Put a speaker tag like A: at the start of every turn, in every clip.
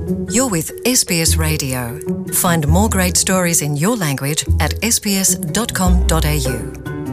A: You're with SBS Radio. Find more great stories in your language at sbs.com.au.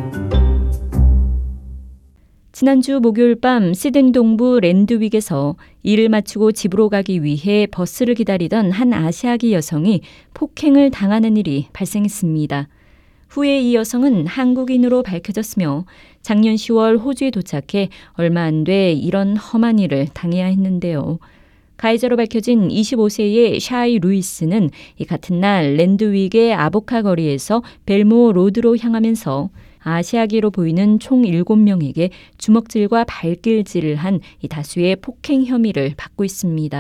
B: 지난주 목요일 밤 시드니 동부 랜드윅에서 일을 마치고 집으로 가기 위해 버스를 기다리던 한 아시아계 여성이 폭행을 당하는 일이 발생했습니다. 후에 이 여성은 한국인으로 밝혀졌으며 작년 10월 호주에 도착해 얼마 안 돼 이런 험한 일을 당해야 했는데요. 가해자로 밝혀진 25세의 샤이 루이스는 이 같은 날 랜드윅의 아보카 거리에서 벨모어 로드로 향하면서 아시아계로 보이는 총 7명에게 주먹질과 발길질을 한 이 다수의 폭행 혐의를 받고 있습니다.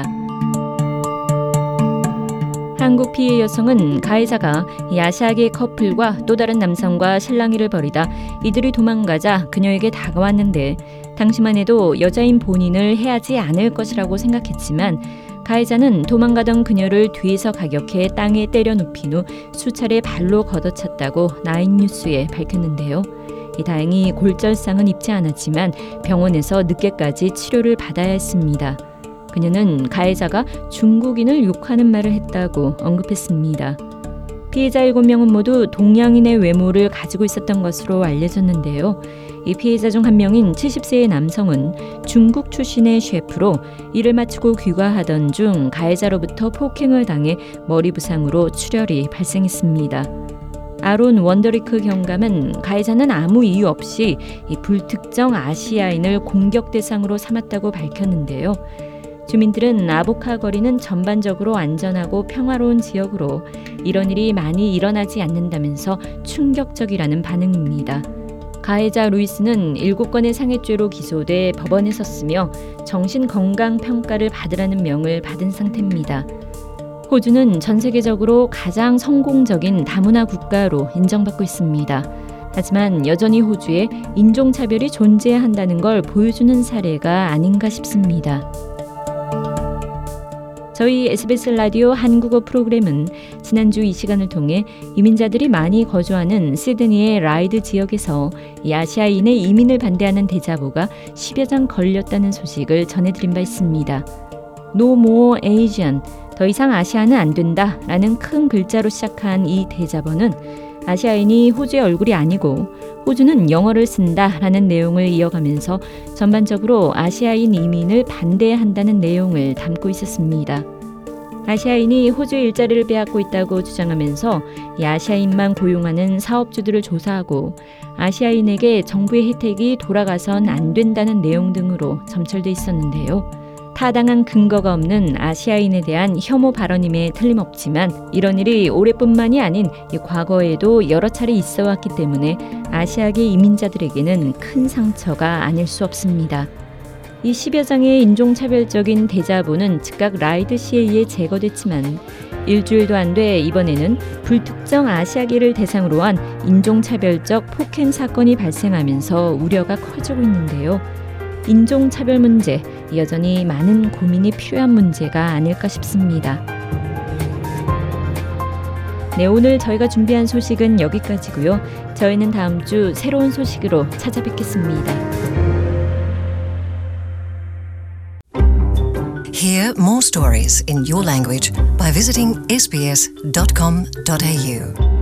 B: 한국 피해 여성은 가해자가 이 아시아계 커플과 또 다른 남성과 실랑이를 벌이다 이들이 도망가자 그녀에게 다가왔는데 당시만 해도 여자인 본인을 해하지 않을 것이라고 생각했지만 가해자는 도망가던 그녀를 뒤에서 가격해 땅에 때려 눕힌 후 수차례 발로 걷어찼다고 나인뉴스에 밝혔는데요. 다행히 골절상은 입지 않았지만 병원에서 늦게까지 치료를 받아야 했습니다. 그녀는 가해자가 중국인을 욕하는 말을 했다고 언급했습니다. 피해자 7명은 모두 동양인의 외모를 가지고 있었던 것으로 알려졌는데요. 이 피해자 중 한 명인 70세의 남성은 중국 출신의 셰프로 일을 마치고 귀가하던 중 가해자로부터 폭행을 당해 머리 부상으로 출혈이 발생했습니다. 아론 원더리크 경감은 가해자는 아무 이유 없이 이 불특정 아시아인을 공격 대상으로 삼았다고 밝혔는데요. 주민들은 아보카 거리는 전반적으로 안전하고 평화로운 지역으로 이런 일이 많이 일어나지 않는다면서 충격적이라는 반응입니다. 가해자 루이스는 7건의 상해죄로 기소돼 법원에 섰으며 정신건강평가를 받으라는 명을 받은 상태입니다. 호주는 전 세계적으로 가장 성공적인 다문화 국가로 인정받고 있습니다. 하지만 여전히 호주에 인종차별이 존재한다는 걸 보여주는 사례가 아닌가 싶습니다. 저희 SBS 라디오 한국어 프로그램은 지난주 이 시간을 통해 이민자들이 많이 거주하는 시드니의 라이드 지역에서 이 아시아인의 이민을 반대하는 대자보가 10여 장 걸렸다는 소식을 전해드린 바 있습니다. No more Asian, 더 이상 아시아는 안 된다 라는 큰 글자로 시작한 이 대자보는 아시아인이 호주의 얼굴이 아니고 호주는 영어를 쓴다 라는 내용을 이어가면서 전반적으로 아시아인 이민을 반대한다는 내용을 담고 있었습니다. 아시아인이 호주의 일자리를 빼앗고 있다고 주장하면서 이 아시아인만 고용하는 사업주들을 조사하고 아시아인에게 정부의 혜택이 돌아가선 안 된다는 내용 등으로 점철돼 있었는데요. 타당한 근거가 없는 아시아인에 대한 혐오 발언임에 틀림없지만 이런 일이 올해뿐만이 아닌 과거에도 여러 차례 있어 왔기 때문에 아시아계 이민자들에게는 큰 상처가 아닐 수 없습니다. 이 10여 장의 인종차별적인 대자보는 즉각 라이드시에 의해 제거됐지만 일주일도 안 돼 이번에는 불특정 아시아계를 대상으로 한 인종차별적 폭행 사건이 발생하면서 우려가 커지고 있는데요. 인종차별 문제, 여전히 많은 고민이 필요한 문제가 아닐까 싶습니다. 네, 오늘 저희가 준비한 소식은 여기까지고요. 저희는 다음 주 새로운 소식으로 찾아뵙겠습니다.
A: Hear more stories in your language by visiting sbs.com.au.